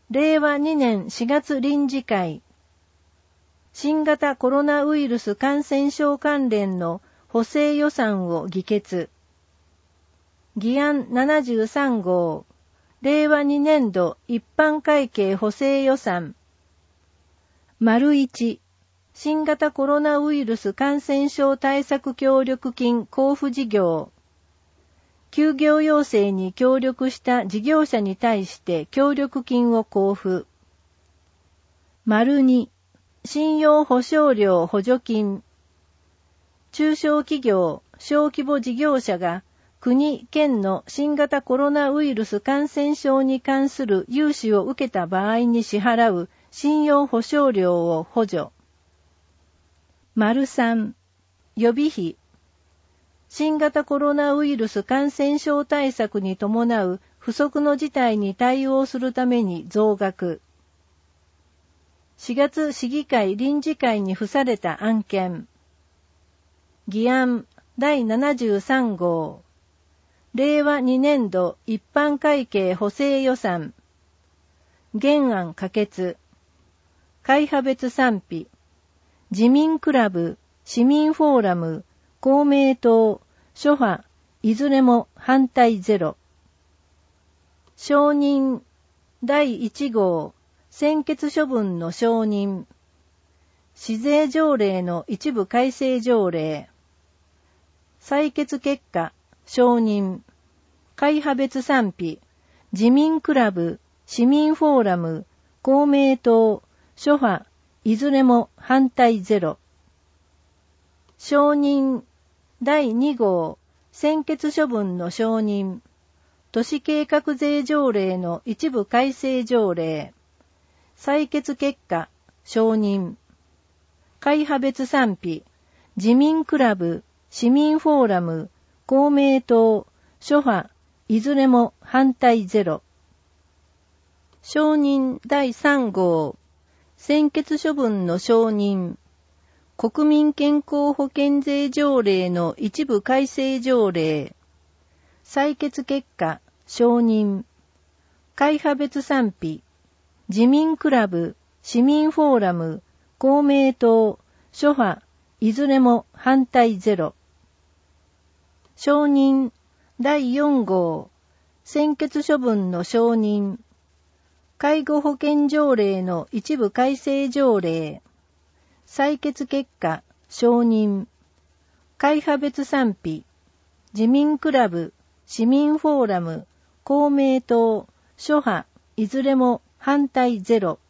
令和2年4月臨時会。新型コロナウイルス感染症関連の補正予算を議決。議案73号。令和2年度一般会計補正予算。1、新型コロナウイルス感染症対策協力金交付事業。休業要請に協力した事業者に対して協力金を交付。2、信用保証料補助金。中小企業、小規模事業者が国・県の新型コロナウイルス感染症に関する融資を受けた場合に支払う信用保証料を補助。3、予備費。新型コロナウイルス感染症対策に伴う不測の事態に対応するために増額。4月市議会臨時会に付された案件。議案第73号。令和2年度一般会計補正予算。原案可決。会派別賛否。自民クラブ、市民フォーラム、公明党、諸派、いずれも反対ゼロ。承認。第1号。専決処分の承認。市税条例の一部改正条例。採決結果。承認。会派別賛否。自民クラブ、市民フォーラム、公明党、諸派、いずれも反対ゼロ。承認。第2号。専決処分の承認。都市計画税条例の一部改正条例。採決結果。承認。会派別賛否。自民クラブ、市民フォーラム、公明党、諸派、いずれも反対ゼロ。承認第3号。専決処分の承認。国民健康保険税条例の一部改正条例。採決結果、承認。会派別賛否。自民クラブ、市民フォーラム、公明党、諸派、いずれも反対ゼロ。承認。第4号。専決処分の承認。介護保険条例の一部改正条例。採決結果、承認。会派別賛否。自民クラブ、市民フォーラム、公明党、諸派、いずれも反対ゼロ。